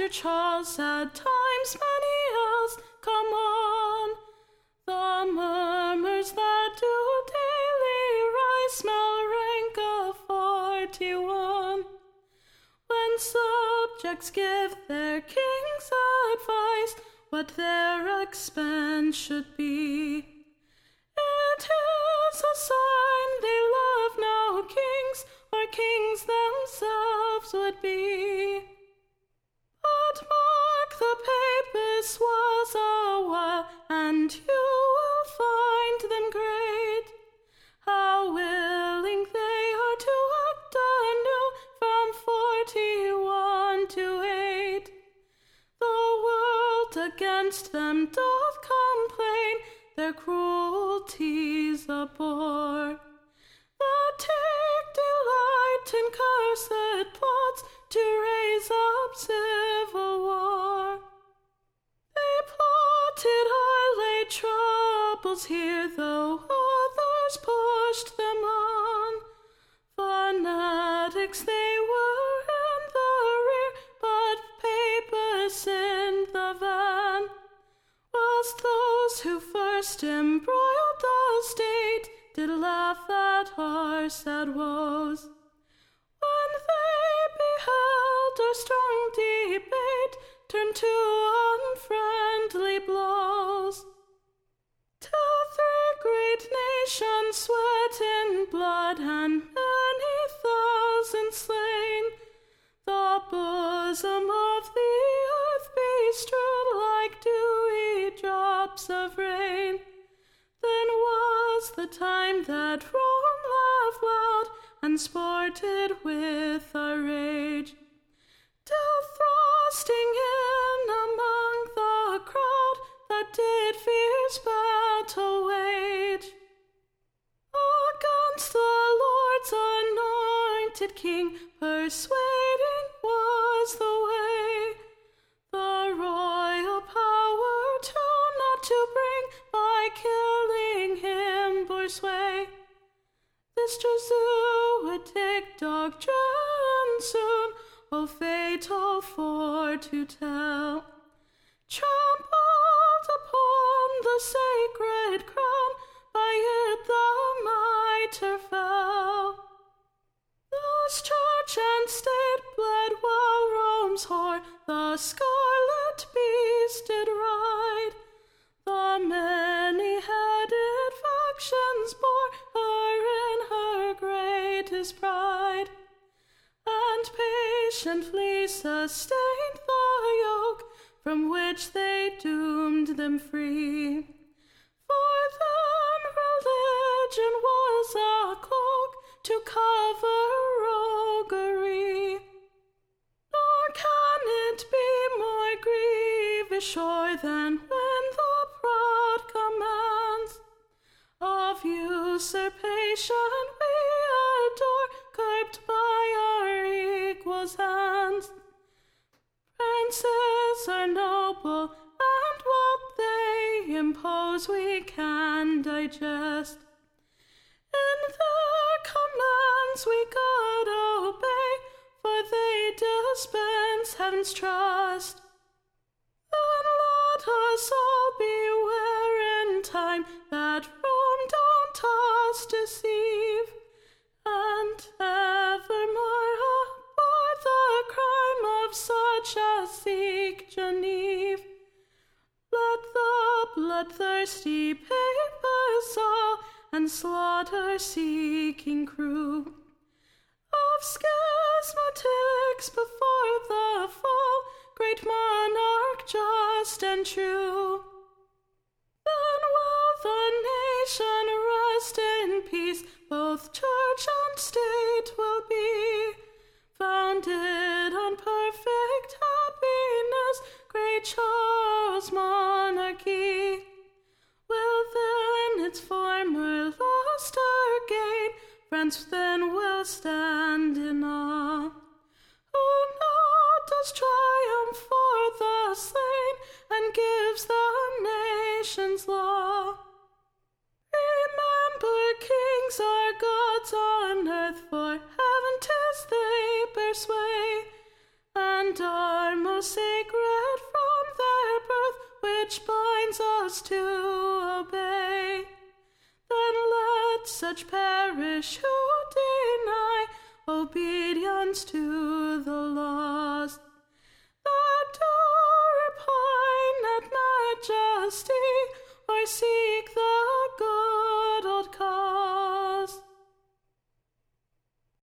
Charles, sad times many else come on. The murmurs that do daily rise smell rank of 41. When subjects give their kings advice, what their expense should be, it is a sign they love no kings, or kings themselves would be. But mark, the Papist was a while, and you will find them great. How willing they are to act anew from 41 to 8. The world against them doth complain, their cruelties abhor, that take delight in cursed plots to raise up civil war. They plotted highly troubles here, though others pushed them on. Fanatics they were in the rear, but Papists in the van, whilst those who first embroiled the state did laugh at our sad woes, when they beheld our strong debate turn to unfriendly blows, till 3 great nations sweat in blood and many thousand slain, the bosom of the earth bestrewed like dewy drops of rain. Then was the time that Rome laughed loud and sported with our rage, till thrusting in among the crowd that did fierce battle wage, against the Lord's anointed King, persuading was the way, the royal power to not to bring by killing him bore sway. This Jesuitic doctrine soon, O fatal for to tell, trampled upon the sacred crown, by it the mitre fell. Thus church and state bled while Rome's whore the scarlet beast did ride. The many-headed factions bore her in her greatest pride, and patiently sustained the yoke from which they doomed them free. For then religion was a cloak to cover roguery, nor can it be more grievous sure than when the proud commands of usurpation we adore, curbed by our equals' hands. Princes are noble, and what they impose we can digest. In their commands we could obey, for they dispense heaven's trust. Then let us all beware in time that Rome don't us deceive, and evermore abhor the crime of such as seek Geneve. Let the bloodthirsty Papists all, and slaughter-seeking crew of schismatics before the fall, great monarch just and true, then will the nation rest in peace, both church and state will be founded on perfect happiness. Great Charles' monarchy will then its former lustre gain, France then will stand in awe, who now does triumph for the slain, and gives the nations law. Remember, kings are gods on earth, for heaven 'tis they bear sway, and our most sacred which binds us to obey. Then let such perish who deny obedience to the law.